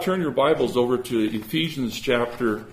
Turn your Bibles over to Ephesians chapter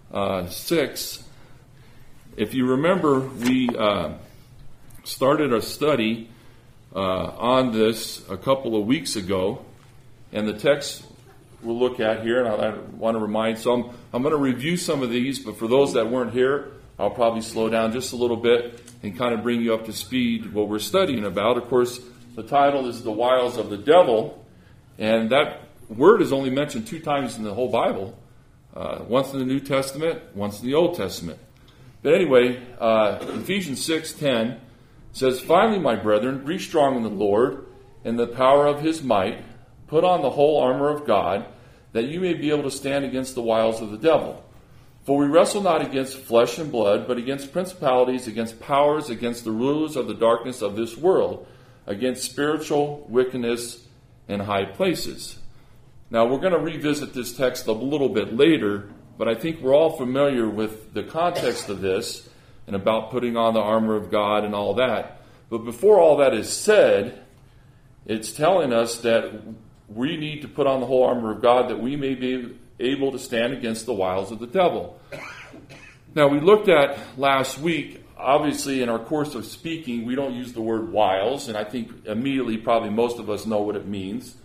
6. If you remember, we started a study on this a couple of weeks ago, and the text we'll look at here, and I want to remind some, I'm going to review some of these, but for those that weren't here, I'll probably slow down just a little bit and kind of bring you up to speed what we're studying about. Of course, the title is The Wiles of the Devil, and that word is only mentioned 2 times in the whole Bible, once in the New Testament, once in the Old Testament. But anyway, Ephesians 6:10 says, "Finally, my brethren, be strong in the Lord and the power of his might. Put on the whole armor of God, that you may be able to stand against the wiles of the devil. For we wrestle not against flesh and blood, but against principalities, against powers, against the rulers of the darkness of this world, against spiritual wickedness in high places." Now, we're going to revisit this text a little bit later, but I think we're all familiar with the context of this and about putting on the armor of God and all that. But before all that is said, it's telling us that we need to put on the whole armor of God that we may be able to stand against the wiles of the devil. Now, we looked at last week, obviously in our course of speaking, we don't use the word wiles, and I think immediately probably most of us know what it means.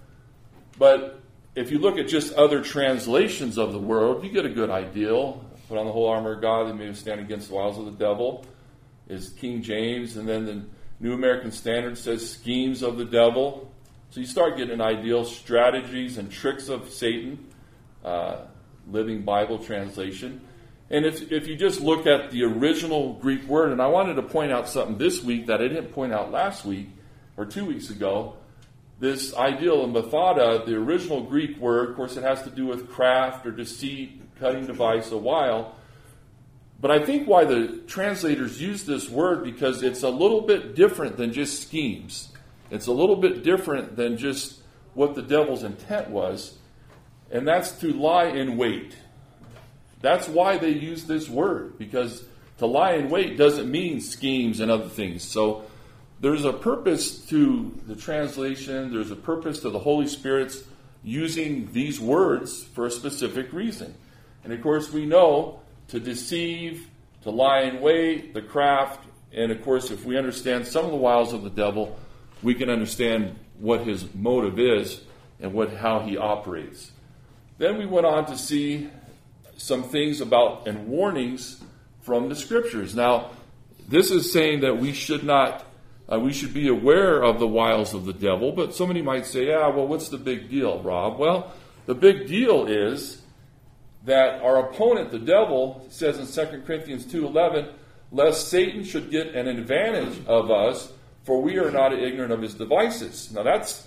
But if you look at just other translations of the word, you get a good idea. Put on the whole armor of God that may stand against the wiles of the devil is King James, and then the New American Standard says schemes of the devil. So you start getting an idea, strategies and tricks of Satan, Living Bible translation. And if you just look at the original Greek word, and I wanted to point out something this week that I didn't point out last week or 2 weeks ago, this ideal of methada, the original Greek word, of course it has to do with craft or deceit, cutting device, a wile. But I think why the translators use this word, because it's a little bit different than just schemes. It's a little bit different than just what the devil's intent was, and that's to lie in wait. That's why they use this word, because to lie in wait doesn't mean schemes and other things. So there's a purpose to the translation. There's a purpose to the Holy Spirit's using these words for a specific reason. And of course we know to deceive, to lie in wait, the craft, and of course if we understand some of the wiles of the devil, we can understand what his motive is and how he operates. Then we went on to see some things about and warnings from the Scriptures. Now, this is saying that we should not we should be aware of the wiles of the devil, but somebody might say, well, what's the big deal, Rob? Well, the big deal is that our opponent, the devil, says in 2 Corinthians 2:11, lest Satan should get an advantage of us, for we are not ignorant of his devices. Now that's,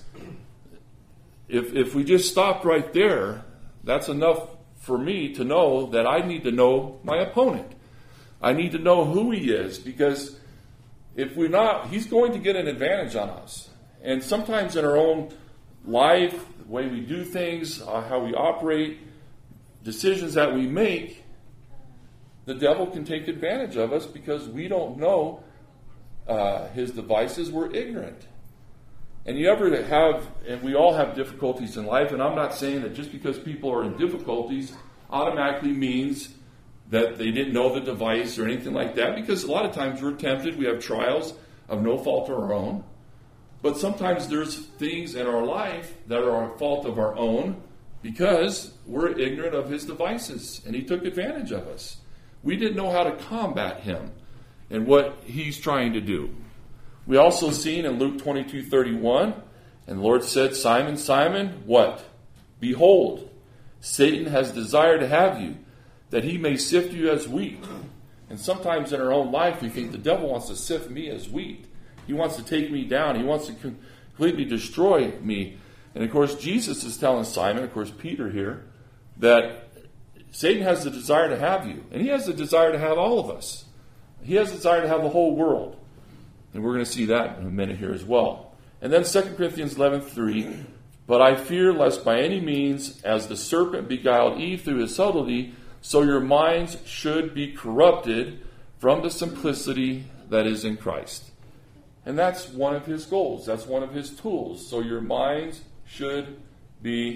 if we just stopped right there, that's enough for me to know that I need to know my opponent. I need to know who he is, because if we're not, he's going to get an advantage on us. And sometimes in our own life, the way we do things, how we operate, decisions that we make, the devil can take advantage of us because we don't know his devices. We're ignorant. And you ever have, and we all have difficulties in life, and I'm not saying that just because people are in difficulties automatically means that they didn't know the device or anything like that, because a lot of times we're tempted, we have trials of no fault of our own. But sometimes there's things in our life that are a fault of our own because we're ignorant of his devices, and he took advantage of us. We didn't know how to combat him and what he's trying to do. We also seen in Luke 22:31, and the Lord said, Simon, Simon, what? Behold, Satan has desired to have you, that he may sift you as wheat. And sometimes in our own life we think the devil wants to sift me as wheat. He wants to take me down. He wants to completely destroy me. And of course Jesus is telling Simon, of course Peter here, that Satan has the desire to have you. And he has the desire to have all of us. He has the desire to have the whole world. And we're going to see that in a minute here as well. And then 2 Corinthians 11:3, but I fear lest by any means, as the serpent beguiled Eve through his subtlety, so your minds should be corrupted from the simplicity that is in Christ. And that's one of his goals. That's one of his tools. So your minds should be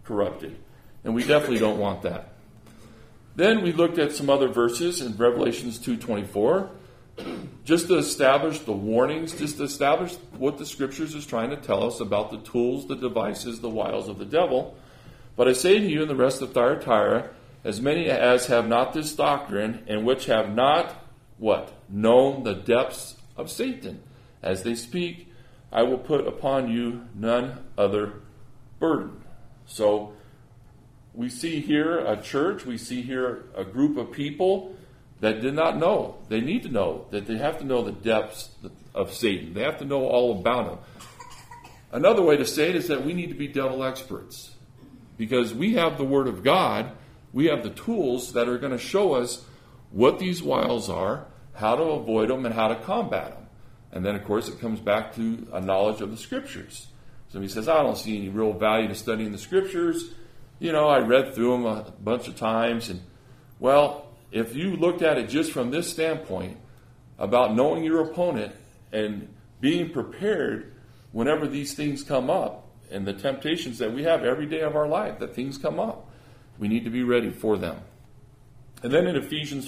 corrupted. And we definitely don't want that. Then we looked at some other verses in Revelations 2:24, just to establish the warnings, just to establish what the Scriptures is trying to tell us about the tools, the devices, the wiles of the devil. But I say to you and the rest of Thyatira, as many as have not this doctrine, and which have not, what? Known the depths of Satan. As they speak, I will put upon you none other burden. So we see here a church, we see here a group of people that did not know. They need to know that they have to know the depths of Satan. They have to know all about him. Another way to say it is that we need to be devil experts, because we have the Word of God. We have the tools that are going to show us what these wiles are, how to avoid them, and how to combat them. And then, of course, it comes back to a knowledge of the Scriptures. Somebody says, I don't see any real value to studying the Scriptures. I read through them a bunch of times. And, well, if you looked at it just from this standpoint, about knowing your opponent and being prepared whenever these things come up, and the temptations that we have every day of our life, that things come up, we need to be ready for them. And then in Ephesians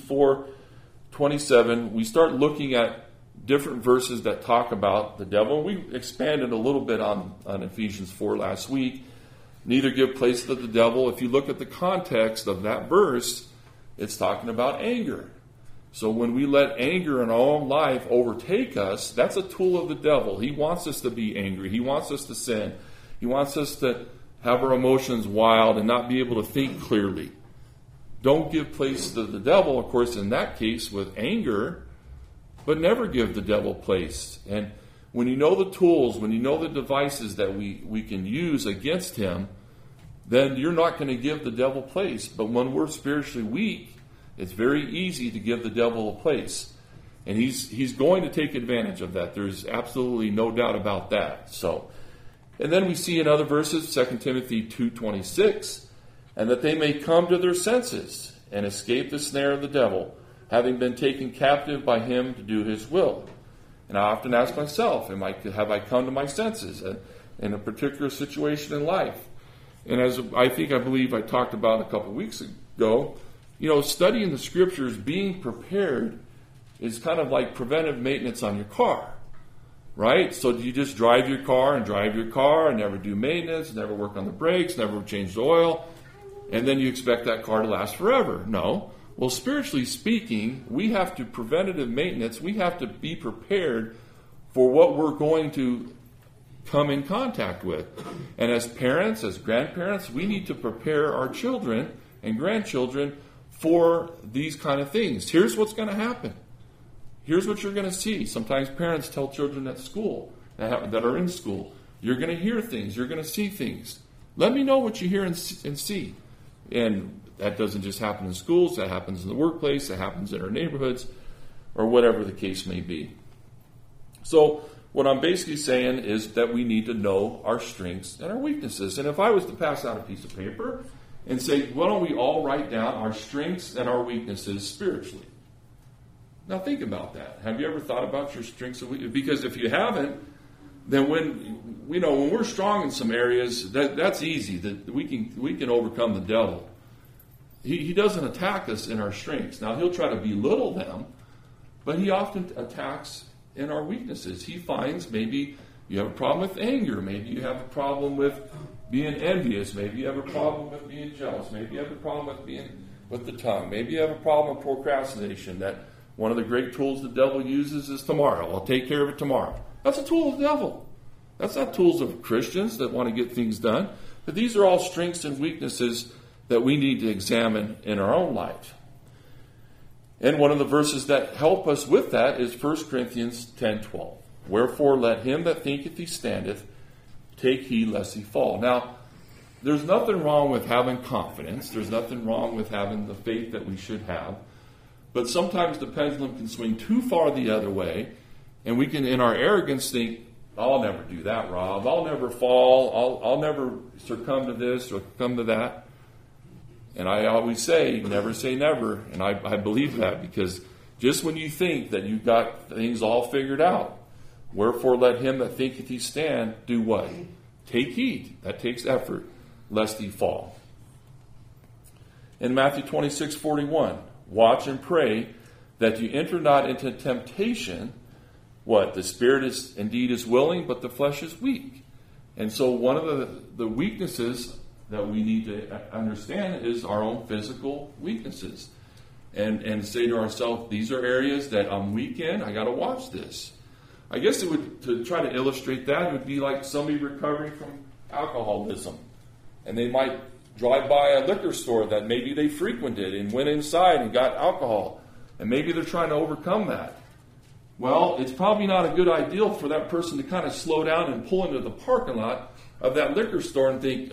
4:27, we start looking at different verses that talk about the devil. We expanded a little bit on Ephesians 4 last week. Neither give place to the devil. If you look at the context of that verse, it's talking about anger. So when we let anger in our own life overtake us, that's a tool of the devil. He wants us to be angry. He wants us to sin. He wants us to have our emotions wild and not be able to think clearly. Don't give place to the devil, of course, in that case with anger, but never give the devil place. And when you know the tools, when you know the devices that we can use against him, then you're not going to give the devil place. But when we're spiritually weak, it's very easy to give the devil a place. And he's going to take advantage of that. There's absolutely no doubt about that. And then we see in other verses, 2 Timothy 2:26, and that they may come to their senses and escape the snare of the devil, having been taken captive by him to do his will. And I often ask myself, have I come to my senses in a particular situation in life? And as I believe I talked about a couple weeks ago, studying the Scriptures, being prepared, is kind of like preventive maintenance on your car, right? So do you just drive your car and never do maintenance, never work on the brakes, never change the oil, and then you expect that car to last forever? No. Well, spiritually speaking, we have to preventative maintenance. We have to be prepared for what we're going to come in contact with. And as parents, as grandparents, we need to prepare our children and grandchildren for these kind of things. Here's what's going to happen. Here's what you're going to see. Sometimes parents tell children at school, that are in school, you're going to hear things, you're going to see things. Let me know what you hear and see. And that doesn't just happen in schools, that happens in the workplace, that happens in our neighborhoods, or whatever the case may be. So what I'm basically saying is that we need to know our strengths and our weaknesses. And if I was to pass out a piece of paper and say, why don't we all write down our strengths and our weaknesses spiritually? Now think about that. Have you ever thought about your strengths and weaknesses? Because if you haven't, then when we're strong in some areas, that's easy. That we can overcome the devil. He doesn't attack us in our strengths. Now he'll try to belittle them, but he often attacks in our weaknesses. He finds maybe you have a problem with anger, maybe you have a problem with being envious, maybe you have a problem with being jealous, maybe you have a problem with the tongue, maybe you have a problem with procrastination. That one of the great tools the devil uses is tomorrow. I'll take care of it tomorrow. That's a tool of the devil. That's not tools of Christians that want to get things done. But these are all strengths and weaknesses that we need to examine in our own life. And one of the verses that help us with that is 1 Corinthians 10:12. Wherefore let him that thinketh he standeth take heed lest he fall. Now, there's nothing wrong with having confidence. There's nothing wrong with having the faith that we should have. But sometimes the pendulum can swing too far the other way, and we can, in our arrogance, think, I'll never do that, Rob. I'll never fall. I'll never succumb to this or succumb to that. And I always say never. And I believe that, because just when you think that you've got things all figured out, wherefore let him that thinketh he stand do what? Take heed. That takes effort. lest he fall. In Matthew 26:41, watch and pray that you enter not into temptation. What? The spirit is willing, but the flesh is weak. And so one of the weaknesses that we need to understand is our own physical weaknesses. And say to ourselves, these are areas that I'm weak in, I got to watch this. I guess it would, to try to illustrate that, it would be like somebody recovering from alcoholism. And they might drive by a liquor store that maybe they frequented and went inside and got alcohol. And maybe they're trying to overcome that. Well, it's probably not a good idea for that person to kind of slow down and pull into the parking lot of that liquor store and think,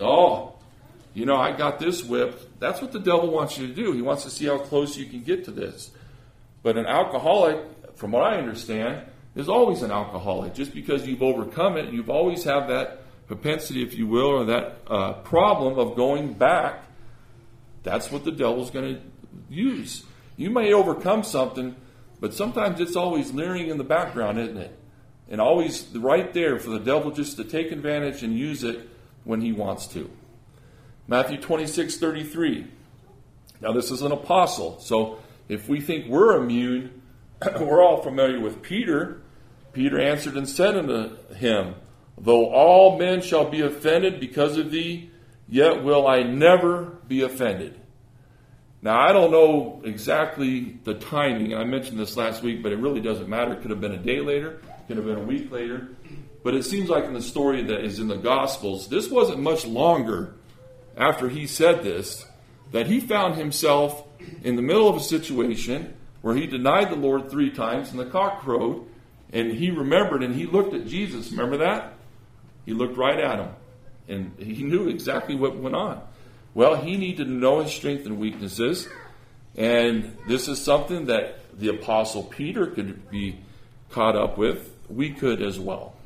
I got this whipped. That's what the devil wants you to do. He wants to see how close you can get to this. But an alcoholic, from what I understand, is always an alcoholic. Just because you've overcome it, you've always have that propensity, if you will, or that problem of going back. That's what the devil's going to use. You may overcome something, but sometimes it's always leering in the background, isn't it? And always right there for the devil just to take advantage and use it when he wants to. Matthew 26:33. Now this is an apostle. So if we think we're immune, we're all familiar with Peter. Peter answered and said unto him, though all men shall be offended because of thee, yet will I never be offended. Now, I don't know exactly the timing. I mentioned this last week, but it really doesn't matter. It could have been a day later. It could have been a week later. But it seems like in the story that is in the Gospels, this wasn't much longer after he said this, that he found himself in the middle of a situation where he denied the Lord 3 times and the cock crowed, and he remembered and he looked at Jesus. Remember that? He looked right at him, and he knew exactly what went on. Well, he needed to know his strengths and weaknesses, and this is something that the Apostle Peter could be caught up with. We could as well.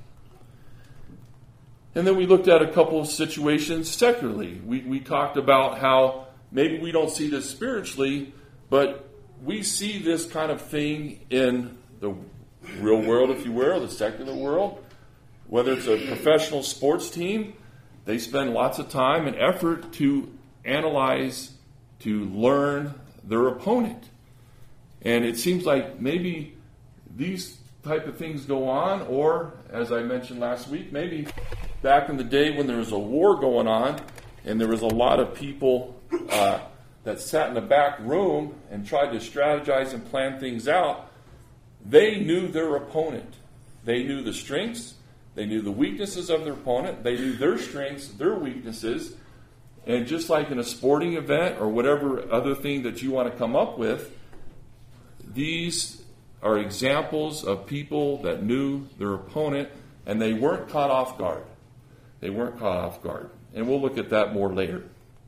And then we looked at a couple of situations secularly. We talked about how maybe we don't see this spiritually, but we see this kind of thing in the real world, if you will, the secular world. Whether it's a professional sports team, they spend lots of time and effort to analyze, to learn their opponent. And it seems like maybe these type of things go on, or, as I mentioned last week, maybe back in the day when there was a war going on and there was a lot of people that sat in the back room and tried to strategize and plan things out, they knew their opponent. They knew the strengths. They knew the weaknesses of their opponent. They knew their strengths, their weaknesses. And just like in a sporting event or whatever other thing that you want to come up with, these are examples of people that knew their opponent and they weren't caught off guard. They weren't caught off guard. And we'll look at that more later.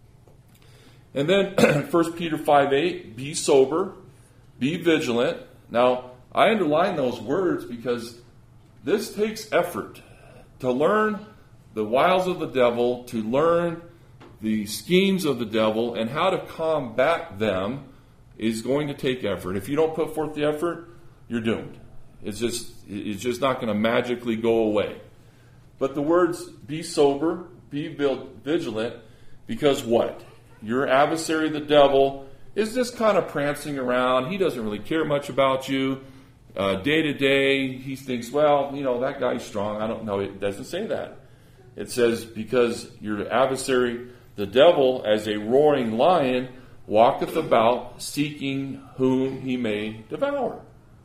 And then 1 Peter 5:8, be sober, be vigilant. Now, I underline those words because this takes effort to learn the wiles of the devil, to learn the schemes of the devil, and how to combat them is going to take effort. If you don't put forth the effort, you're doomed. It's just not going to magically go away. But the words, be sober, be vigilant, because what? Your adversary, the devil, is just kind of prancing around. He doesn't really care much about you. Day to day, he thinks, well, that guy's strong. I don't know. It doesn't say that. It says, because your adversary, the devil, as a roaring lion, walketh about, seeking whom he may devour.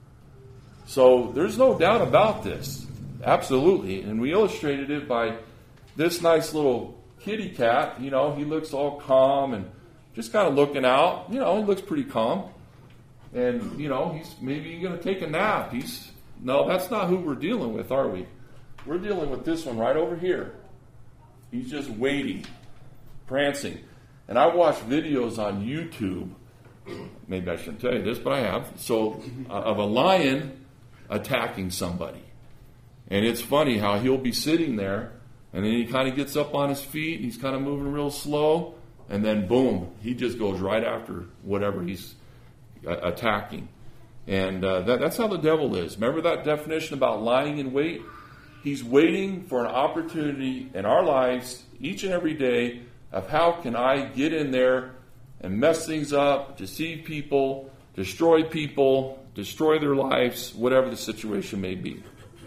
So there's no doubt about this. Absolutely. And we illustrated it by this nice little kitty cat. He looks all calm and just kind of looking out. He looks pretty calm. And, he's maybe going to take a nap. No, that's not who we're dealing with, are we? We're dealing with this one right over here. He's just waiting, prancing. And I watch videos on YouTube. Maybe I shouldn't tell you this, but I have. So, of a lion attacking somebody. And it's funny how he'll be sitting there, and then he kind of gets up on his feet, and he's kind of moving real slow, and then boom, he just goes right after whatever he's attacking. And that's how the devil is. Remember that definition about lying in wait? He's waiting for an opportunity in our lives each and every day of how can I get in there and mess things up, deceive people, destroy their lives, whatever the situation may be.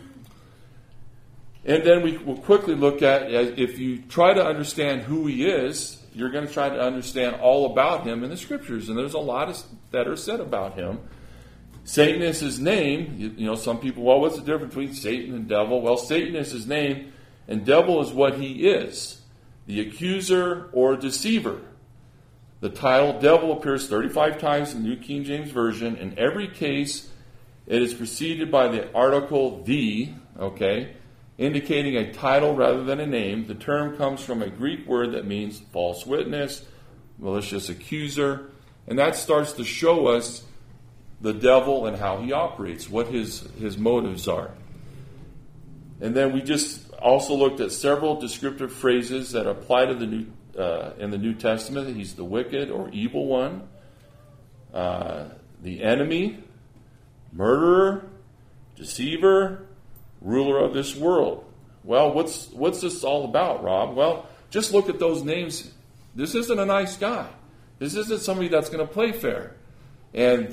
And then we will quickly look at, if you try to understand who he is, you're going to try to understand all about him in the Scriptures. And there's a lot that are said about him. Satan is his name. Some people, well, what's the difference between Satan and devil? Well, Satan is his name, and devil is what he is, the accuser or deceiver. The title devil appears 35 times in the New King James Version. In every case, it is preceded by the article the, indicating a title rather than a name. The term comes from a Greek word that means false witness, malicious accuser, and that starts to show us the devil and how he operates, what his motives are. And then we just also looked at several descriptive phrases that apply to in the New Testament. He's the wicked or evil one, the enemy, murderer, deceiver, ruler of this world. Well, what's this all about, Rob? Well, just look at those names. This isn't a nice guy. This isn't somebody that's going to play fair. And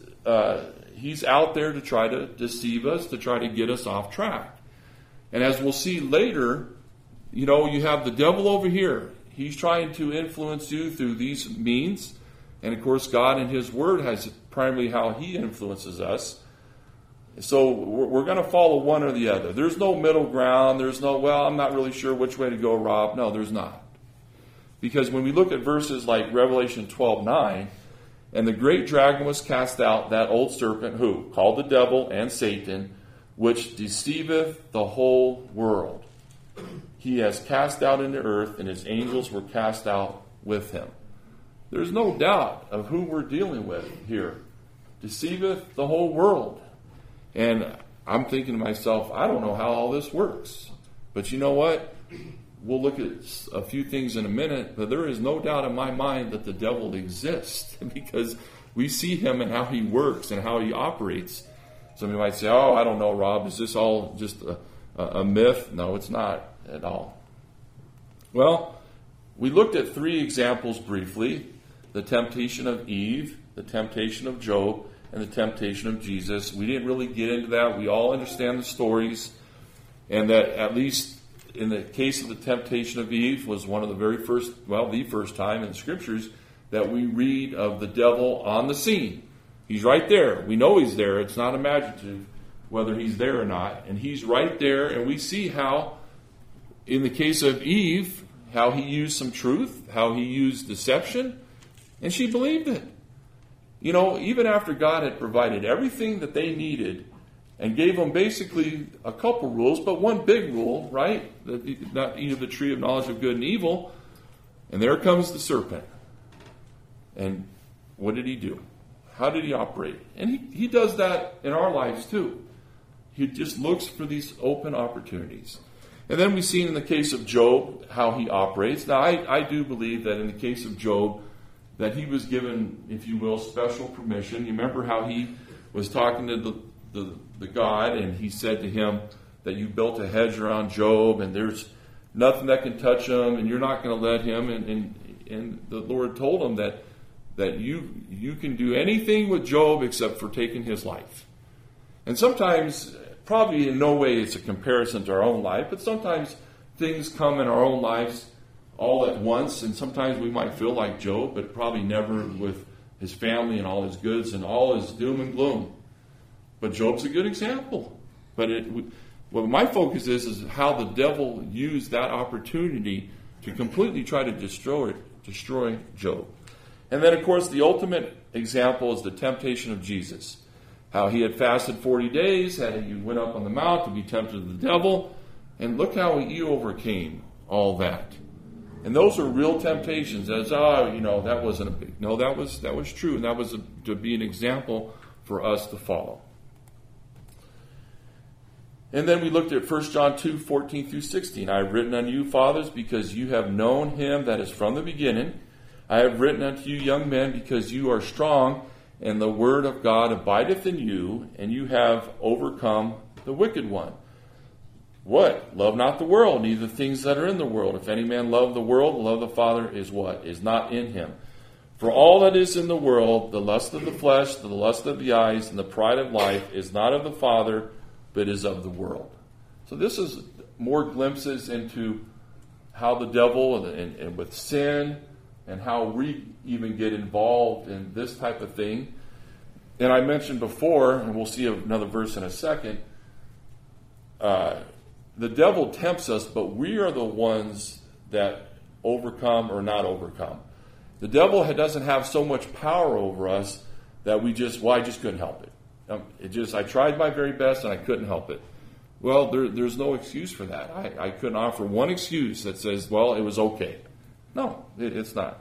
he's out there to try to deceive us, to try to get us off track. And as we'll see later, you have the devil over here. He's trying to influence you through these means. And of course, God in his word has primarily how he influences us. So we're going to follow one or the other. There's no middle ground. There's no, well, I'm not really sure which way to go, Rob. No, there's not. Because when we look at verses like Revelation 12:9, and the great dragon was cast out, that old serpent, who? Called the devil and Satan, which deceiveth the whole world. He has cast out into earth, and his angels were cast out with him. There's no doubt of who we're dealing with here. Deceiveth the whole world. And I'm thinking to myself, I don't know how all this works. But you know what? We'll look at a few things in a minute, but there is no doubt in my mind that the devil exists because we see him and how he works and how he operates. Somebody might say, oh, I don't know, Rob, is this all just a myth? No, it's not at all. Well, we looked at 3 examples briefly: the temptation of Eve, the temptation of Job, and the temptation of Jesus. We didn't really get into that. We all understand the stories, and that at least in the case of the temptation of Eve was one of the very first, the first time in the Scriptures that we read of the devil on the scene. He's right there. We know he's there. It's not imaginative whether he's there or not. And he's right there, and we see how, in the case of Eve, how he used some truth, how he used deception, and she believed it. Even after God had provided everything that they needed and gave them basically a couple rules, but one big rule, right? That not eat of the tree of knowledge of good and evil. And there comes the serpent. And what did he do? How did he operate? And he does that in our lives too. He just looks for these open opportunities. And then we've seen in the case of Job how he operates. Now, I do believe that in the case of Job, that he was given, if you will, special permission. You remember how he was talking to the God, and he said to him that you built a hedge around Job, and there's nothing that can touch him, and you're not going to let him. And the Lord told him that you can do anything with Job except for taking his life. And sometimes, probably in no way it's a comparison to our own life, but sometimes things come in our own lives all at once, and sometimes we might feel like Job, but probably never with his family and all his goods and all his doom and gloom. But Job's a good example. But what my focus is how the devil used that opportunity to completely try to destroy Job. And then, of course, the ultimate example is the temptation of Jesus. How he had fasted 40 days, he went up on the mount to be tempted of the devil, and look how he overcame all that. And those are real temptations. That wasn't a big... No, that was true, and that was to be an example for us to follow. And then we looked at 1 John 2, 14 through 16. I have written unto you, fathers, because you have known him that is from the beginning. I have written unto you, young men, because you are strong, and the word of God abideth in you, and you have overcome the wicked one. What? Love not the world, neither the things that are in the world. If any man love the world, the love of the Father is what? Is not in him. For all that is in the world, the lust of the flesh, the lust of the eyes, and the pride of life, is not of the Father, but is of the world. So this is more glimpses into how the devil and with sin and how we even get involved in this type of thing. And I mentioned before, and we'll see another verse in a second, the devil tempts us, but we are the ones that overcome or not overcome. The devil doesn't have so much power over us that I just couldn't help it. I tried my very best and I couldn't help it. Well, there's no excuse for that. I couldn't offer one excuse that says, well, it was okay. No, it's not.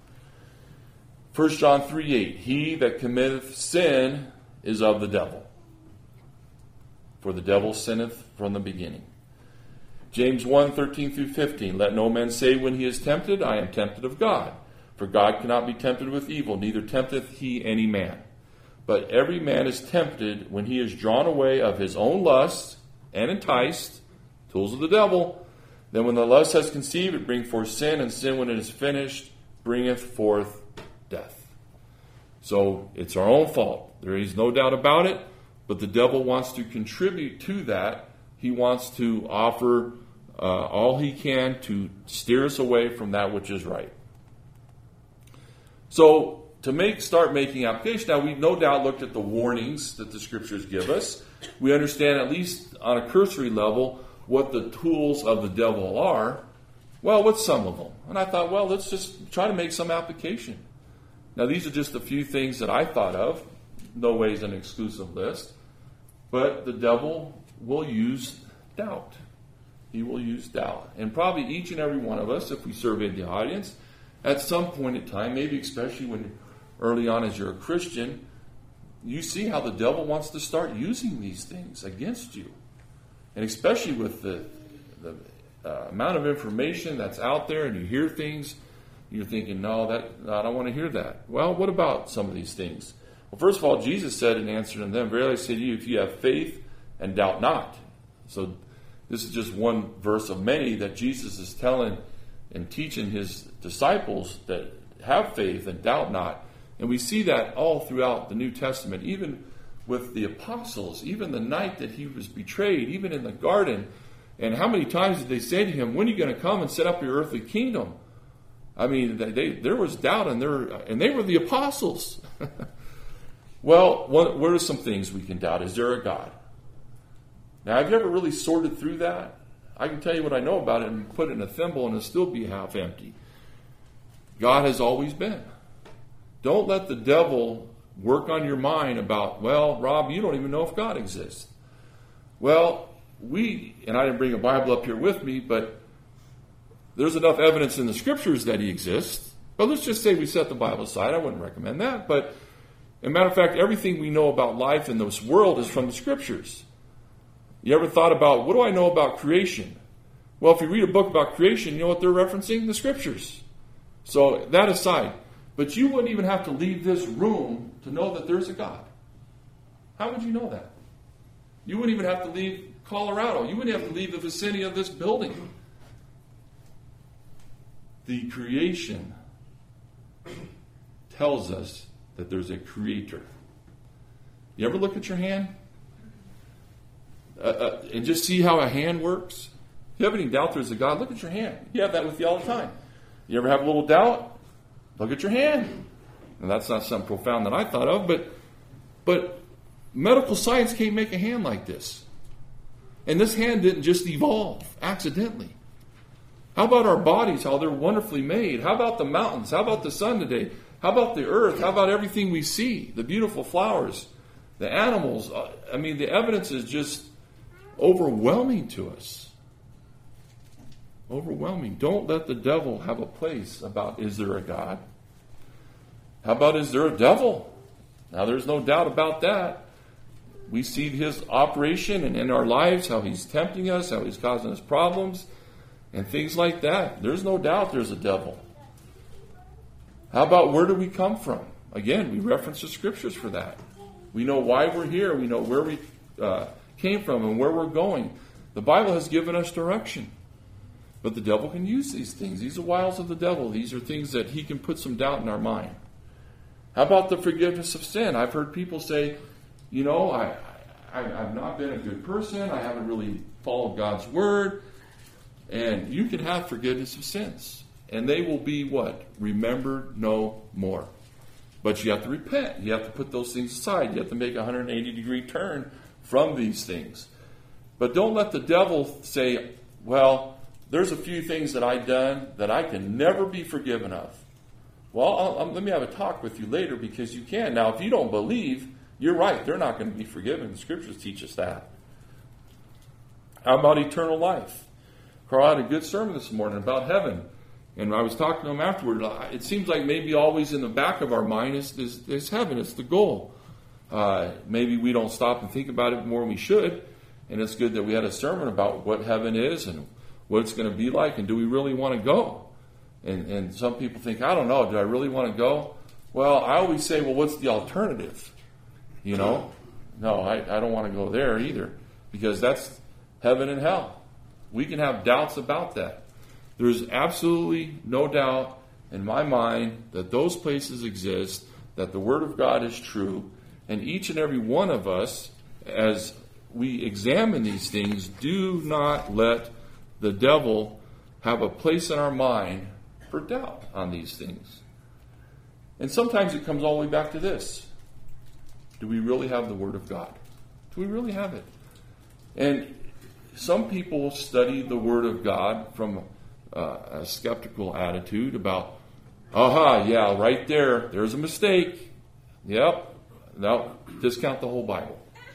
1 John 3:8, he that committeth sin is of the devil, for the devil sinneth from the beginning. James 1:13-15, let no man say when he is tempted, I am tempted of God. For God cannot be tempted with evil, neither tempteth he any man. But every man is tempted when he is drawn away of his own lust and enticed, tools of the devil. Then when the lust has conceived, it bringeth forth sin, and sin, when it is finished, bringeth forth death. So it's our own fault. There is no doubt about it, but the devil wants to contribute to that. He wants to offer all he can to steer us away from that which is right. So to start making application, now we've no doubt looked at the warnings that the Scriptures give us. We understand, at least on a cursory level, what the tools of the devil are. Well, what's some of them? And I thought, well, let's just try to make some application. Now, these are just a few things that I thought of. No way is an exclusive list. But the devil will use doubt. He will use doubt. And probably each and every one of us, if we surveyed the audience, at some point in time, maybe especially when early on as you're a Christian, you see how the devil wants to start using these things against you. And especially with the amount of information that's out there, and you hear things, you're thinking, no, I don't want to hear that. Well, what about some of these things? Well, first of all, Jesus said in answer to them, verily I say to you, if you have faith and doubt not. So this is just one verse of many that Jesus is telling and teaching his disciples that have faith and doubt not. And we see that all throughout the New Testament, even with the apostles, even the night that he was betrayed, even in the garden. And how many times did they say to him, when are you going to come and set up your earthly kingdom? I mean, there was doubt, and they were the apostles. Well, what are some things we can doubt? Is there a God? Now, have you ever really sorted through that? I can tell you what I know about it and put it in a thimble and it'll still be half empty. God has always been. Don't let the devil work on your mind about, well, Rob, you don't even know if God exists. Well, and I didn't bring a Bible up here with me, but there's enough evidence in the Scriptures that he exists. But let's just say we set the Bible aside. I wouldn't recommend that. But, as a matter of fact, everything we know about life in this world is from the Scriptures. You ever thought about, what do I know about creation? Well, if you read a book about creation, you know what they're referencing? The Scriptures. So, that aside. But you wouldn't even have to leave this room to know that there's a God. How would you know that? You wouldn't even have to leave Colorado. You wouldn't have to leave the vicinity of this building. The creation tells us that there's a creator. You ever look at your hand? And just see how a hand works? If you have any doubt there's a God, look at your hand. You have that with you all the time. You ever have a little doubt? Look at your hand. And that's not something profound that I thought of, but medical science can't make a hand like this. And this hand didn't just evolve accidentally. How about our bodies, how they're wonderfully made? How about the mountains? How about the sun today? How about the earth? How about everything we see? The beautiful flowers, the animals. I mean, the evidence is just overwhelming to us. Overwhelming. Don't let the devil have a place about, is there a God? How about, is there a devil? Now, there's no doubt about that. We see his operation and in our lives, how he's tempting us, how he's causing us problems, and things like that. There's no doubt there's a devil. How about, where do we come from? Again, we reference the Scriptures for that. We know why we're here. We know where we came from and where we're going. The Bible has given us direction. But the devil can use these things. These are wiles of the devil. These are things that he can put some doubt in our mind. How about the forgiveness of sin? I've heard people say, I've not been a good person. I haven't really followed God's word. And you can have forgiveness of sins. And they will be what? Remembered no more. But you have to repent. You have to put those things aside. You have to make a 180-degree turn from these things. But don't let the devil say, well, there's a few things that I've done that I can never be forgiven of. Well, let me have a talk with you later, because you can. Now, if you don't believe, you're right. They're not going to be forgiven. The Scriptures teach us that. How about eternal life? Carl had a good sermon this morning about heaven. And I was talking to him afterward. It seems like maybe always in the back of our mind is heaven. It's the goal. Maybe we don't stop and think about it more than we should. And it's good that we had a sermon about what heaven is and what it's going to be like, and do we really want to go? And some people think, I don't know, do I really want to go? Well, I always say, well, what's the alternative? No, I don't want to go there either, because that's heaven and hell. We can have doubts about that. There's absolutely no doubt in my mind that those places exist, that the Word of God is true, and each and every one of us, as we examine these things, do not let the devil have a place in our mind for doubt on these things. And sometimes it comes all the way back to this. Do we really have the Word of God? Do we really have it? And some people study the Word of God from a skeptical attitude about, right there's a mistake. Yep, no, discount the whole Bible.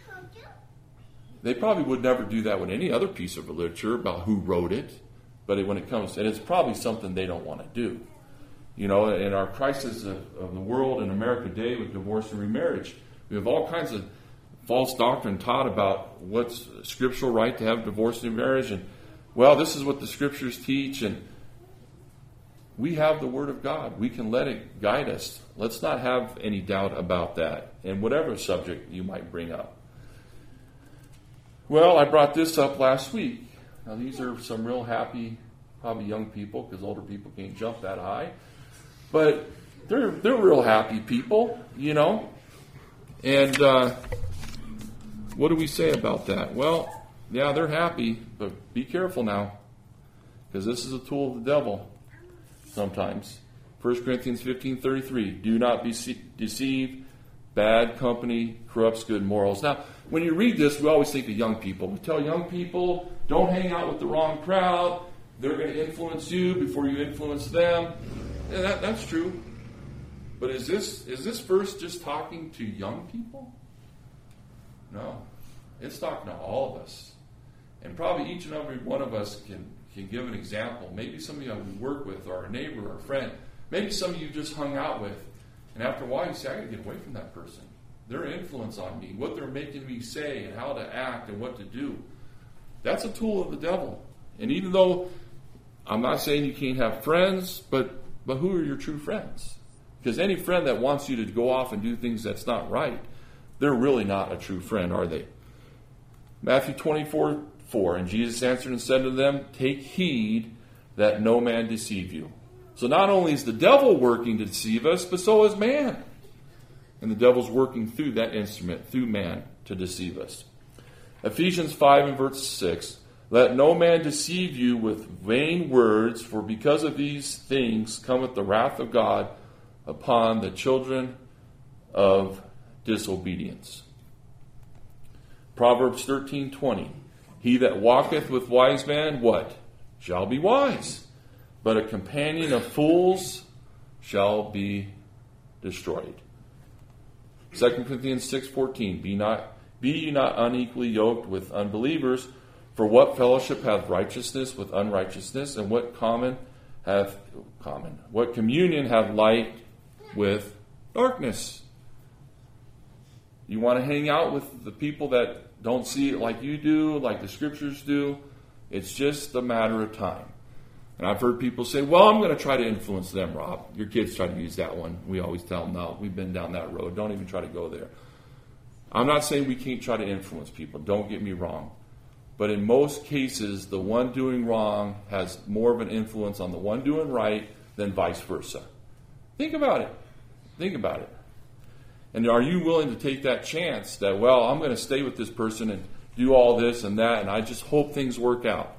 They probably would never do that with any other piece of literature about who wrote it, but when it comes, and it's probably something they don't want to do. In our crisis of the world in America today with divorce and remarriage, we have all kinds of false doctrine taught about what's scriptural right to have divorce and marriage, and this is what the Scriptures teach, and we have the Word of God. We can let it guide us. Let's not have any doubt about that, and whatever subject you might bring up. Well, I brought this up last week. Now, these are some real happy, probably young people, because older people can't jump that high. But they're real happy people, And what do we say about that? Well, yeah, they're happy, but be careful now, because this is a tool of the devil sometimes. 1 Corinthians 15:33, do not be deceived. Bad company corrupts good morals. Now, when you read this, we always think of young people. We tell young people, don't hang out with the wrong crowd. They're going to influence you before you influence them. Yeah, that's true. But is this verse just talking to young people? No. It's talking to all of us. And probably each and every one of us can give an example. Maybe some of you we work with, or a neighbor, or a friend. Maybe some of you just hung out with. And after a while, you say, I got to get away from that person. Their influence on me, what they're making me say, and how to act, and what to do. That's a tool of the devil. And even though I'm not saying you can't have friends, but who are your true friends? Because any friend that wants you to go off and do things that's not right, they're really not a true friend, are they? Matthew 24:4, and Jesus answered and said to them, take heed that no man deceive you. So not only is the devil working to deceive us, but so is man. And the devil's working through that instrument, through man, to deceive us. Ephesians 5 and verse 6, let no man deceive you with vain words, for because of these things cometh the wrath of God upon the children of disobedience. Proverbs 13:20, he that walketh with wise men, what? Shall be wise. But a companion of fools shall be destroyed. 2 Corinthians 6:14, be ye not unequally yoked with unbelievers, for what fellowship hath righteousness with unrighteousness, and what communion hath light with darkness? You want to hang out with the people that don't see it like you do, like the Scriptures do? It's just a matter of time. And I've heard people say, well, I'm going to try to influence them, Rob. Your kids try to use that one. We always tell them, no, we've been down that road. Don't even try to go there. I'm not saying we can't try to influence people. Don't get me wrong. But in most cases, the one doing wrong has more of an influence on the one doing right than vice versa. Think about it. Think about it. And are you willing to take that chance that, well, I'm going to stay with this person and do all this and that, and I just hope things work out?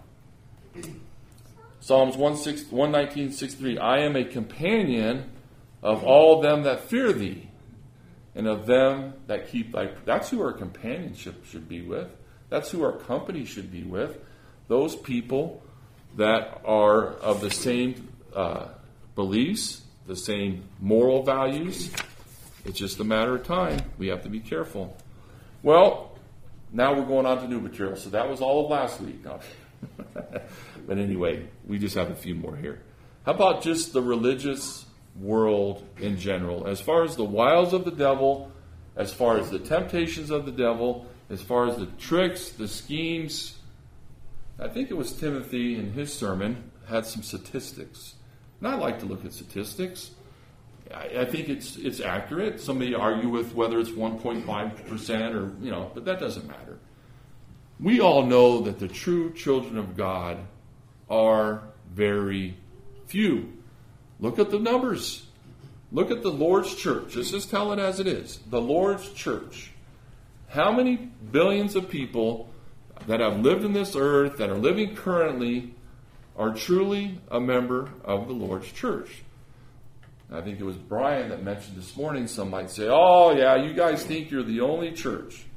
Psalms 119:63, I am a companion of all them that fear thee, and of them that keep thy... That's who our companionship should be with. That's who our company should be with. Those people that are of the same beliefs, the same moral values. It's just a matter of time. We have to be careful. Well, now we're going on to new material. So that was all of last week. No. But anyway, we just have a few more here. How about just the religious world in general? As far as the wiles of the devil, as far as the temptations of the devil, as far as the tricks, the schemes, I think it was Timothy in his sermon had some statistics. And I like to look at statistics. I think it's accurate. Somebody argue with whether it's 1.5% or, but that doesn't matter. We all know that the true children of God are very few. Look at the numbers. Look at the Lord's church. Let's just tell it as it is. The Lord's church. How many billions of people that have lived in this earth, that are living currently, are truly a member of the Lord's church? I think it was Brian that mentioned this morning, some might say, oh yeah, you guys think you're the only church.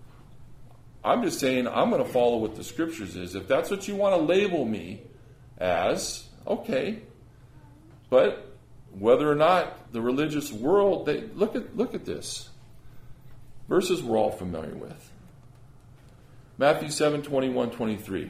I'm just saying I'm going to follow what the scriptures is. If that's what you want to label me as, okay. But whether or not the religious world, look at this. Verses we're all familiar with. Matthew 7:21-23.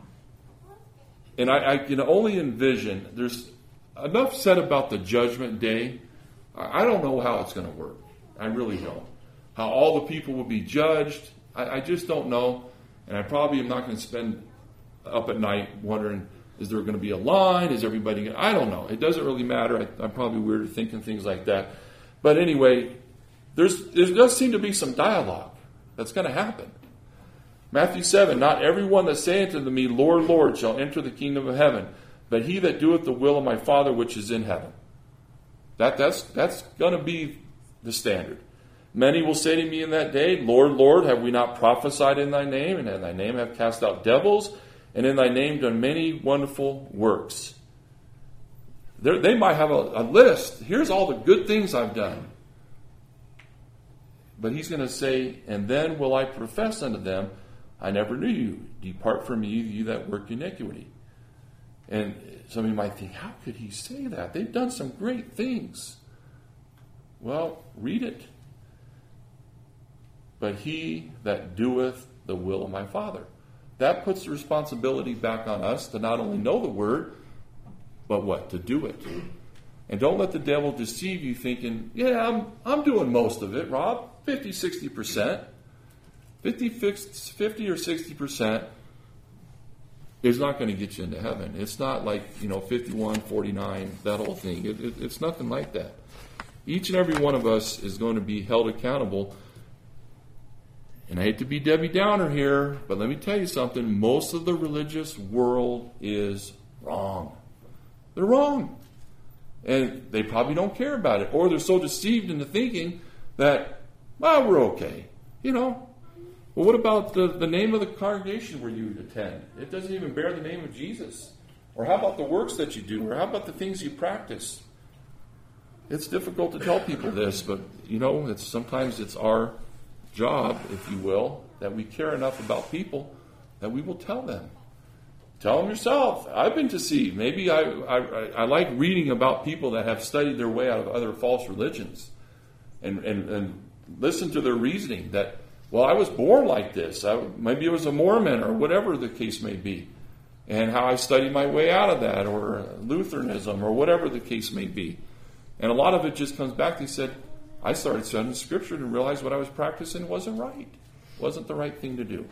And I can only envision, there's enough said about the judgment day. I don't know how it's going to work. I really don't. How all the people will be judged, I just don't know. And I probably am not going to spend up at night wondering, is there going to be a line? Is everybody going to... I don't know. It doesn't really matter. I'm probably weird at thinking things like that. But anyway, there does seem to be some dialogue that's going to happen. Matthew 7, not everyone that saith unto me, Lord, Lord, shall enter the kingdom of heaven, but he that doeth the will of my Father which is in heaven. That's going to be the standard. Many will say to me in that day, Lord, Lord, have we not prophesied in thy name, and in thy name have cast out devils, and in thy name done many wonderful works? They might have a list. Here's all the good things I've done. But he's going to say, and then will I profess unto them, I never knew you. Depart from me, you that work iniquity. And somebody might think, how could he say that? They've done some great things. Well, read it. But he that doeth the will of my Father. That puts the responsibility back on us to not only know the word, but what? To do it. And don't let the devil deceive you thinking, yeah, I'm doing most of it, Rob. 50, 60%. 50 or 60% is not going to get you into heaven. It's not like, 51, 49, that whole thing. It's nothing like that. Each and every one of us is going to be held accountable. And I hate to be Debbie Downer here, but let me tell you something. Most of the religious world is wrong. They're wrong. And they probably don't care about it. Or they're so deceived into thinking that, we're okay. Well, what about the name of the congregation where you attend? It doesn't even bear the name of Jesus. Or how about the works that you do? Or how about the things you practice? It's difficult to tell people this, but, sometimes it's our job, if you will, that we care enough about people that we will tell them. Tell them yourself. I've been deceived. Maybe I like reading about people that have studied their way out of other false religions and listen to their reasoning that, well, I was born like this. Maybe it was a Mormon or whatever the case may be, and how I studied my way out of that, or Lutheranism, or whatever the case may be. And a lot of it just comes back. They said, I started studying Scripture and realized what I was practicing wasn't right. Wasn't the right thing to do.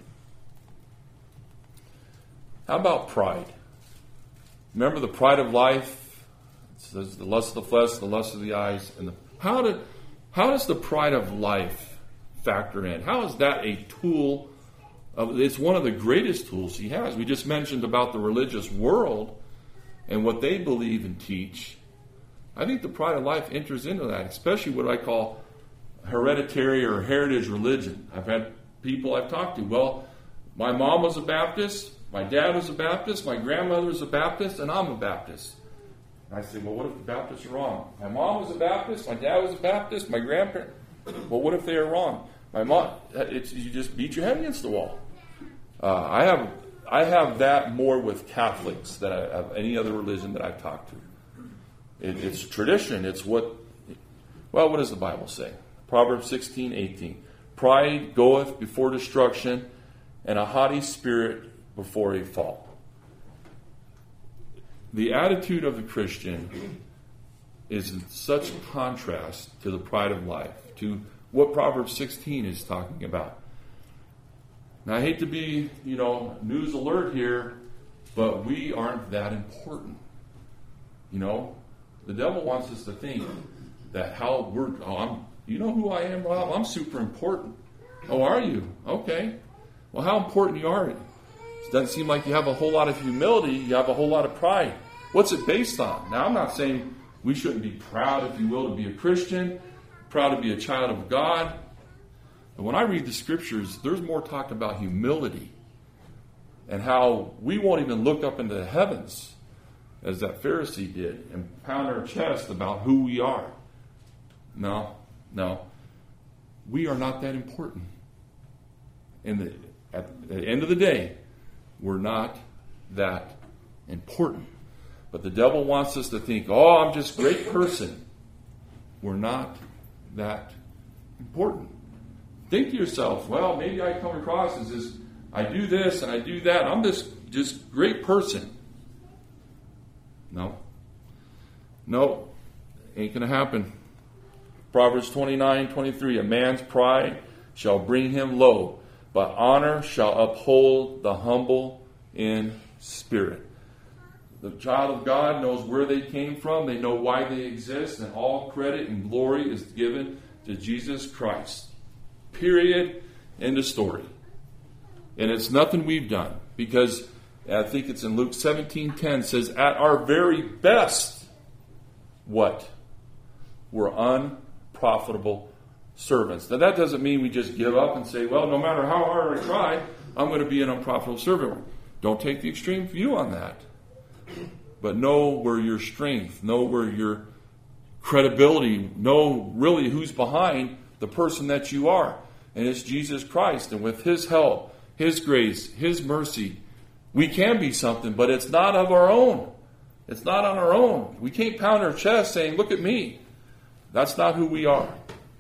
How about pride? Remember the pride of life? It says the lust of the flesh, the lust of the eyes. And how does the pride of life factor in? How is that a tool It's one of the greatest tools he has. We just mentioned about the religious world and what they believe and teach. I think the Pride of Life enters into that, especially what I call hereditary or heritage religion. I've had people I've talked to, well, my mom was a Baptist, my dad was a Baptist, my grandmother was a Baptist, and I'm a Baptist. And I say, well, what if the Baptists are wrong? My mom was a Baptist, my dad was a Baptist, my grandparents. Well, what if they are wrong? My mom, you just beat your head against the wall. I have that more with Catholics than I have any other religion that I've talked to. It's tradition. It's what does the Bible say? Proverbs 16:18. Pride goeth before destruction, and a haughty spirit before a fall. The attitude of the Christian is in such contrast to the pride of life, to what Proverbs 16 is talking about. Now, I hate to be, news alert here, but we aren't that important. The devil wants us to think that you know who I am, Rob? I'm super important. Oh, are you? Okay. Well, how important you are? It doesn't seem like you have a whole lot of humility. You have a whole lot of pride. What's it based on? Now, I'm not saying we shouldn't be proud, if you will, to be a Christian, proud to be a child of God. But when I read the Scriptures, there's more talk about humility and how we won't even look up into the heavens as that Pharisee did and pound our chest about who we are. No. We are not that important. At the end of the day, we're not that important. But the devil wants us to think, I'm just a great person. We're not that important. Think to yourself, well, maybe I come across as this, I do this and I do that. I'm this just great person. No, ain't going to happen. Proverbs 29:23, a man's pride shall bring him low, but honor shall uphold the humble in spirit. The child of God knows where they came from. They know why they exist, and all credit and glory is given to Jesus Christ. Period. End of story. And it's nothing we've done, because I think it's in Luke 17:10 says, at our very best, what? We're unprofitable servants. Now that doesn't mean we just give up and say, well, no matter how hard I try, I'm going to be an unprofitable servant. Don't take the extreme view on that. But know where your strength, know where your credibility, know really who's behind the person that you are. And it's Jesus Christ. And with His help, His grace, His mercy, we can be something, but it's not of our own. It's not on our own. We can't pound our chest saying, look at me. That's not who we are.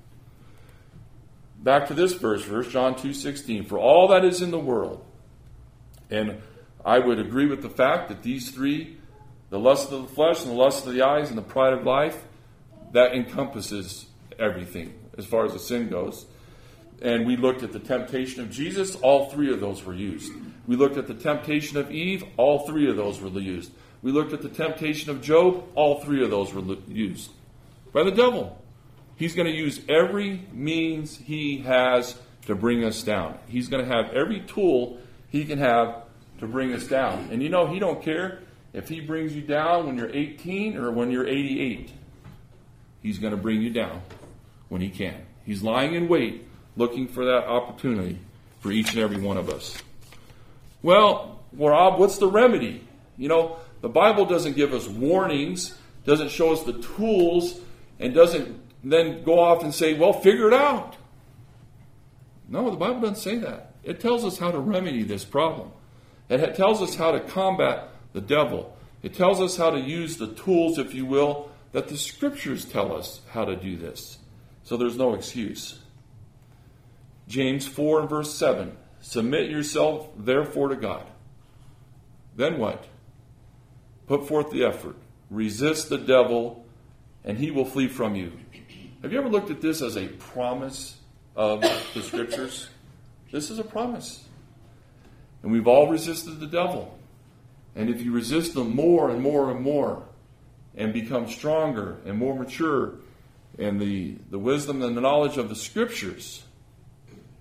Back to this verse, 1 John 2:16. For all that is in the world, and I would agree with the fact that these three, the lust of the flesh and the lust of the eyes and the pride of life, that encompasses everything as far as the sin goes. And we looked at the temptation of Jesus, all three of those were used. We looked at the temptation of Eve, all three of those were used. We looked at the temptation of Job, all three of those were used by the devil. He's going to use every means he has to bring us down. He's going to have every tool he can have to bring us down. And he don't care if he brings you down when you're 18 or when you're 88. He's going to bring you down when he can. He's lying in wait, looking for that opportunity for each and every one of us. Well, Rob, what's the remedy? The Bible doesn't give us warnings, doesn't show us the tools, and doesn't then go off and say, well, figure it out. No, the Bible doesn't say that. It tells us how to remedy this problem. It tells us how to combat the devil. It tells us how to use the tools, if you will, that the Scriptures tell us how to do this. So there's no excuse. James 4 and verse 7. Submit yourself, therefore, to God. Then what? Put forth the effort. Resist the devil, and he will flee from you. Have you ever looked at this as a promise of the Scriptures? This is a promise. And we've all resisted the devil. And if you resist them more and more and more, and become stronger and more mature in the wisdom and the knowledge of the Scriptures,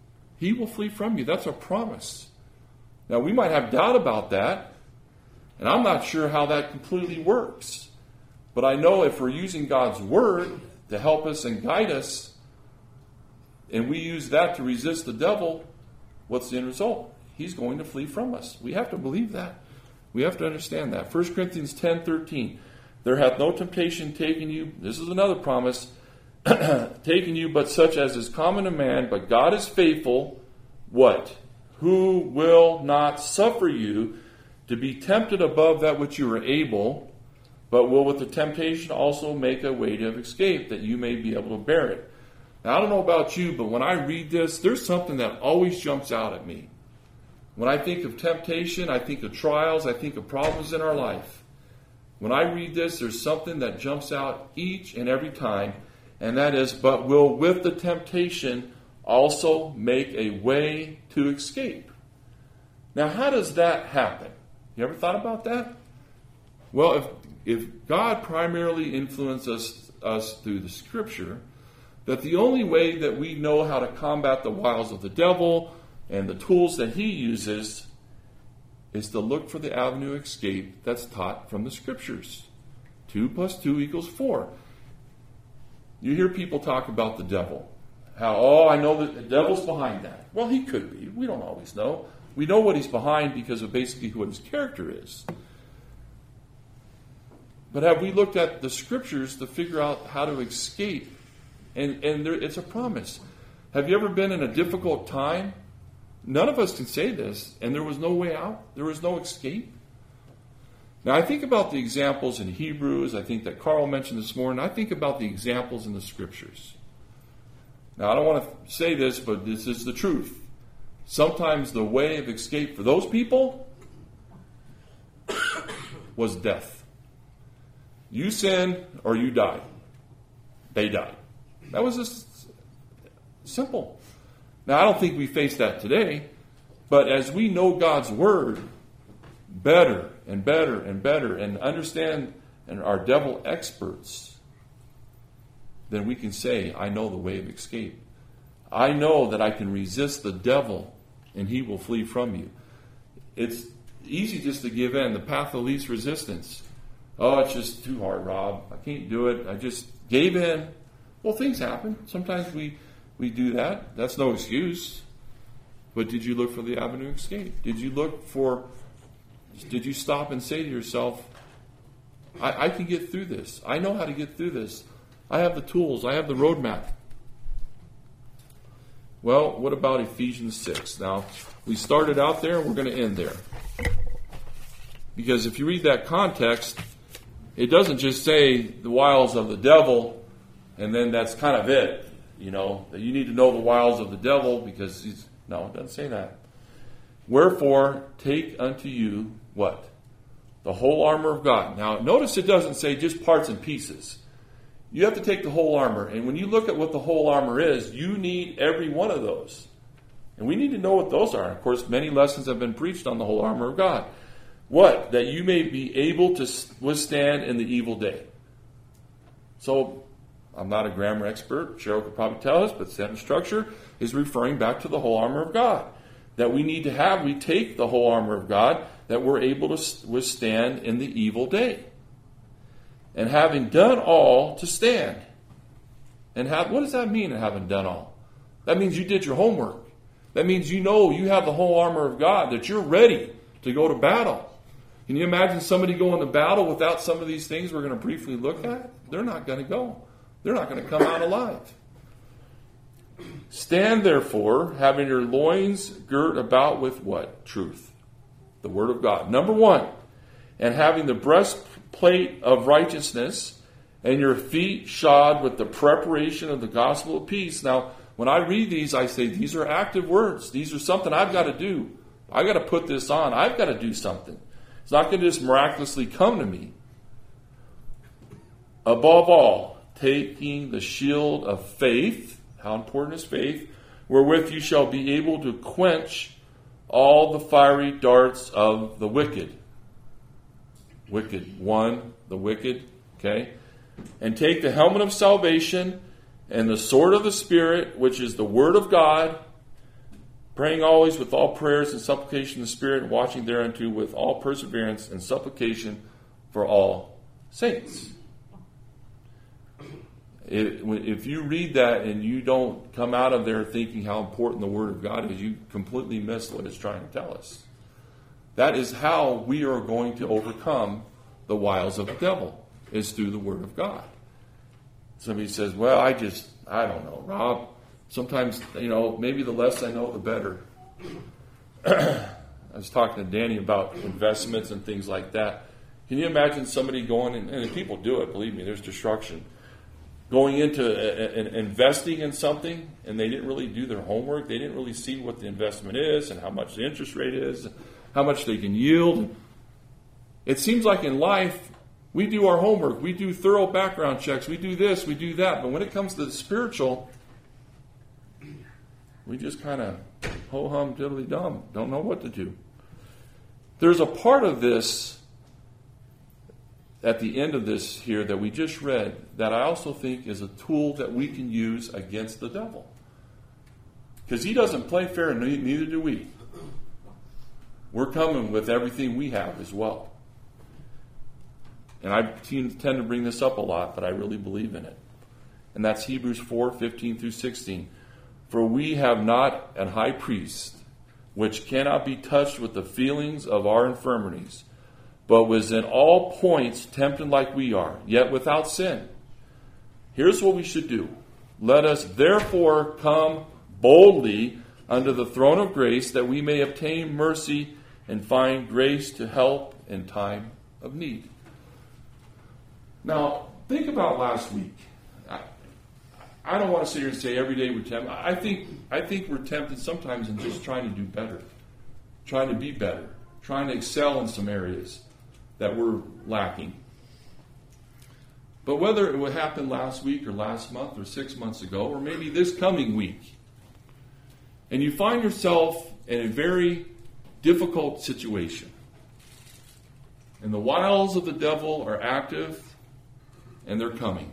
he will flee from you. That's a promise. Now, we might have doubt about that, and I'm not sure how that completely works. But I know if we're using God's word to help us and guide us, and we use that to resist the devil, what's the end result? He's going to flee from us. We have to believe that. We have to understand that. 1 Corinthians 10:13. There hath no temptation taken you, this is another promise, taken you but such as is common to man, but God is faithful, what? Who will not suffer you to be tempted above that which you are able, but will with the temptation also make a way of escape, that you may be able to bear it. Now, I don't know about you, but when I read this, there's something that always jumps out at me. When I think of temptation, I think of trials, I think of problems in our life. When I read this, there's something that jumps out each and every time, and that is, but will with the temptation also make a way to escape. Now, how does that happen? You ever thought about that? Well, if God primarily influences us through the Scripture, that the only way that we know how to combat the wiles of the devil and the tools that he uses is to look for the avenue of escape that's taught from the Scriptures. 2 + 2 = 4. You hear people talk about the devil. How, I know that the devil's behind that. Well, he could be. We don't always know. We know what he's behind because of basically what his character is. But have we looked at the Scriptures to figure out how to escape? And it's a promise. Have you ever been in a difficult time? None of us can say this, and there was no way out. There was no escape. Now, I think about the examples in Hebrews. I think that Carl mentioned this morning. I think about the examples in the Scriptures. Now, I don't want to say this, but this is the truth. Sometimes the way of escape for those people was death. You sin or you die. They died. That was just simple. Now, I don't think we face that today, but as we know God's Word better and better and better and understand and are devil experts, then we can say, I know the way of escape. I know that I can resist the devil and he will flee from you. It's easy just to give in, the path of least resistance. Oh, it's just too hard, Rob. I can't do it. I just gave in. Well, things happen. Sometimes we do that. That's no excuse. But did you look for the avenue of escape? Did you stop and say to yourself, I can get through this. I know how to get through this. I have the tools. I have the roadmap. Well, what about Ephesians 6? Now, we started out there and we're going to end there. Because if you read that context, it doesn't just say the wiles of the devil and then that's kind of it. You know, that you need to know the wiles of the devil because no, it doesn't say that. Wherefore, take unto you, what? The whole armor of God. Now, notice it doesn't say just parts and pieces. You have to take the whole armor. And when you look at what the whole armor is, you need every one of those. And we need to know what those are. Of course, many lessons have been preached on the whole armor of God. What? That you may be able to withstand in the evil day. So, I'm not a grammar expert. Cheryl could probably tell us, but sentence structure is referring back to the whole armor of God. That we need to have, we take the whole armor of God, that we're able to withstand in the evil day. And having done all, to stand. And what does that mean, having done all? That means you did your homework. That means you know you have the whole armor of God, that you're ready to go to battle. Can you imagine somebody going to battle without some of these things we're going to briefly look at? They're not going to go. They're not going to come out alive. Stand therefore, having your loins girt about with what? Truth. The Word of God. Number 1, and having the breastplate of righteousness, and your feet shod with the preparation of the gospel of peace. Now, when I read these, I say, these are active words. These are something I've got to do. I've got to put this on. I've got to do something. It's not going to just miraculously come to me. Above all, taking the shield of faith. How important is faith? Wherewith you shall be able to quench all the fiery darts of the wicked. Wicked. One, the wicked. Okay? And take the helmet of salvation and the sword of the Spirit, which is the Word of God. Praying always with all prayers and supplication in the Spirit, and watching thereunto with all perseverance and supplication for all saints. If you read that and you don't come out of there thinking how important the Word of God is, you completely miss what it's trying to tell us. That is how we are going to overcome the wiles of the devil, is through the Word of God. Somebody says, well, I don't know, Rob. Sometimes, maybe the less I know, the better. I was talking to Danny about investments and things like that. Can you imagine somebody going, and people do it, believe me, there's destruction, going into investing in something, and they didn't really do their homework. They didn't really see what the investment is and how much the interest rate is, how much they can yield. It seems like in life, we do our homework. We do thorough background checks. We do this, we do that. But when it comes to the spiritual, we just kind of ho-hum, diddly-dum, don't know what to do. There's a part of this at the end of this here that we just read that I also think is a tool that we can use against the devil. Because he doesn't play fair, and neither do we. We're coming with everything we have as well. And I tend to bring this up a lot, but I really believe in it. And that's Hebrews 4:15 through 16. For we have not an high priest, which cannot be touched with the feelings of our infirmities, but was in all points tempted like we are, yet without sin. Here's what we should do. Let us therefore come boldly unto the throne of grace, that we may obtain mercy and find grace to help in time of need. Now, think about last week. I don't want to sit here and say every day we're tempted. I think we're tempted sometimes in just trying to do better, trying to be better, trying to excel in some areas that we're lacking. But whether it would happen last week or last month or 6 months ago, or maybe this coming week, and you find yourself in a very difficult situation, and the wiles of the devil are active, and they're coming.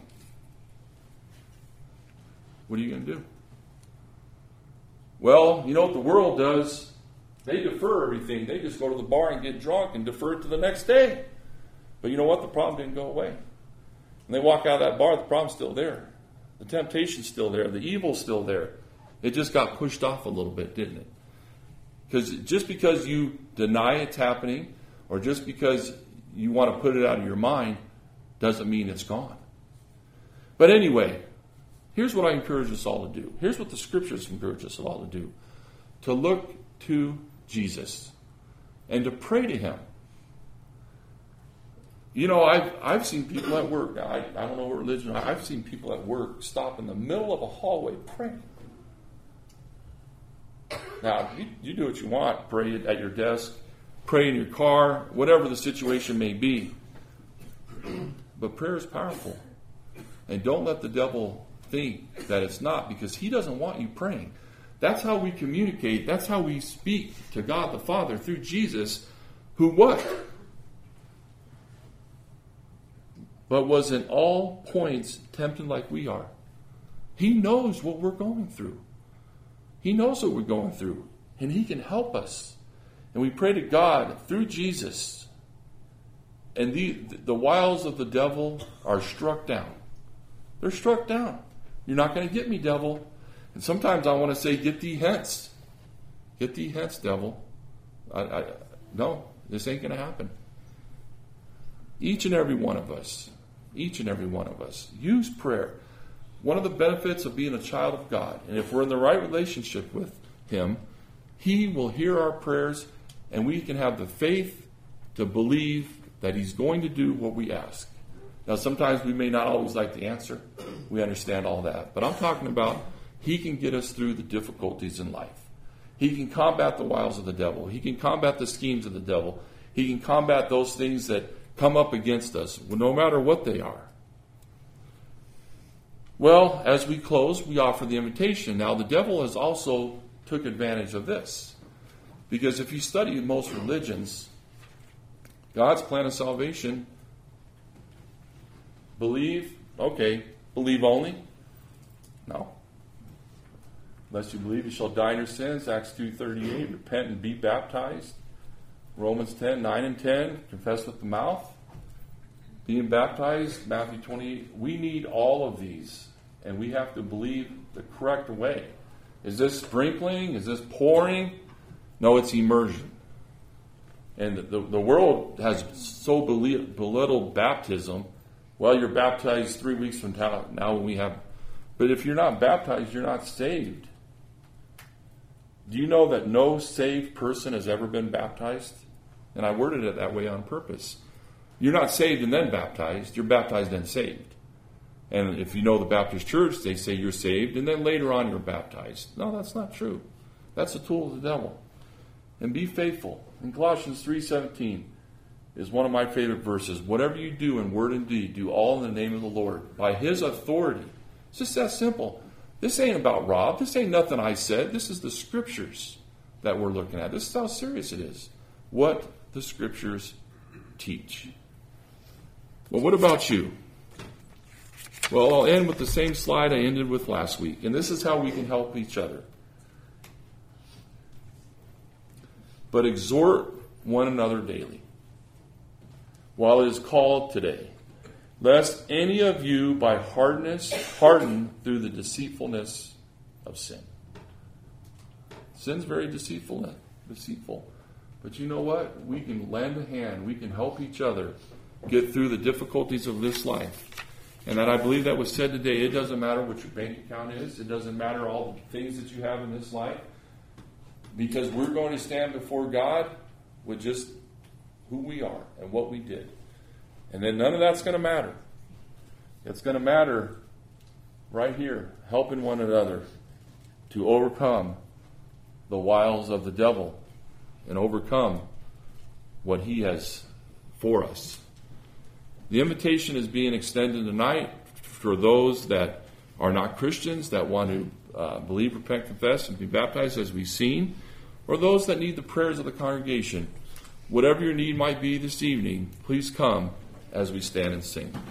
What are you going to do? Well, you know what the world does? They defer everything. They just go to the bar and get drunk and defer it to the next day. But you know what? The problem didn't go away. When they walk out of that bar, the problem's still there. The temptation's still there. The evil's still there. It just got pushed off a little bit, didn't it? Because just because you deny it's happening, or just because you want to put it out of your mind, doesn't mean it's gone. But anyway, here's what I encourage us all to do. Here's what the Scriptures encourage us all to do. To look to Jesus and to pray to Him. You know, I've seen people at work. I don't know what religion. I've seen people at work stop in the middle of a hallway praying. Now, you do what you want. Pray at your desk. Pray in your car. Whatever the situation may be. But prayer is powerful. And don't let the devil think that it's not, because he doesn't want you praying. That's how we communicate. That's how we speak to God the Father through Jesus, who what? But was in all points tempted like we are. He knows what we're going through. He knows what we're going through. And He can help us. And we pray to God through Jesus. And the wiles of the devil are struck down. They're struck down. You're not going to get me, devil. And sometimes I want to say, get thee hence. Get thee hence, devil. No, this ain't going to happen. Each and every one of us, use prayer. One of the benefits of being a child of God, and if we're in the right relationship with Him, He will hear our prayers, and we can have the faith to believe that He's going to do what we ask. Now, sometimes we may not always like the answer. We understand all that. But I'm talking about He can get us through the difficulties in life. He can combat the wiles of the devil. He can combat the schemes of the devil. He can combat those things that come up against us, no matter what they are. Well, as we close, we offer the invitation. Now, the devil has also took advantage of this. Because if you study most religions, God's plan of salvation, believe only? No. Unless you believe, you shall die in your sins. Acts 2:38. Repent and be baptized. Romans 10:9 and 10. Confess with the mouth. Being baptized. Matthew 28. We need all of these, and we have to believe the correct way. Is this sprinkling? Is this pouring? No, it's immersion. And the world has so belittled baptism. Well, you're baptized 3 weeks from now when we have. But if you're not baptized, you're not saved. Do you know that no saved person has ever been baptized? And I worded it that way on purpose. You're not saved and then baptized. You're baptized and saved. And if you know the Baptist Church, they say you're saved and then later on you're baptized. No, that's not true. That's a tool of the devil. And be faithful. In Colossians 3:17 is one of my favorite verses. Whatever you do in word and deed, do all in the name of the Lord, by His authority. It's just that simple. This ain't about Rob. This ain't nothing I said. This is the Scriptures that we're looking at. This is how serious it is. What the Scriptures teach. Well, what about you? Well, I'll end with the same slide I ended with last week. And this is how we can help each other. But exhort one another daily, while it is called today, lest any of you by hardness harden through the deceitfulness of sin. Sin's very deceitful. But you know what? We can lend a hand. We can help each other get through the difficulties of this life. And that I believe that was said today. It doesn't matter what your bank account is. It doesn't matter all the things that you have in this life. Because we're going to stand before God with just who we are and what we did. And then none of that's going to matter. It's going to matter right here, helping one another to overcome the wiles of the devil and overcome what he has for us. The invitation is being extended tonight for those that are not Christians, that want to believe, repent, confess, and be baptized as we've seen, or those that need the prayers of the congregation. Whatever your need might be this evening, please come as we stand and sing.